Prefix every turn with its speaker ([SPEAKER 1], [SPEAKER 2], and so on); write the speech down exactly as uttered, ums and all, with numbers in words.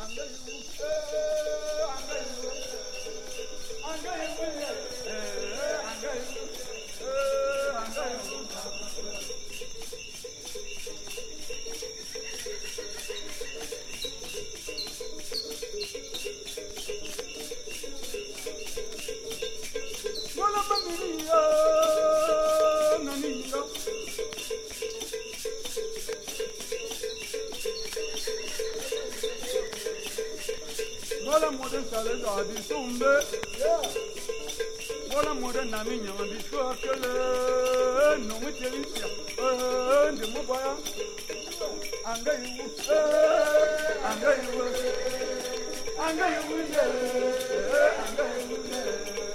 [SPEAKER 1] Voilà modern salade à du sombe. Voilà modern nami nyama du choix que le non me tient euh de mon boya. Anga yu euh anga yu anga yu anga yu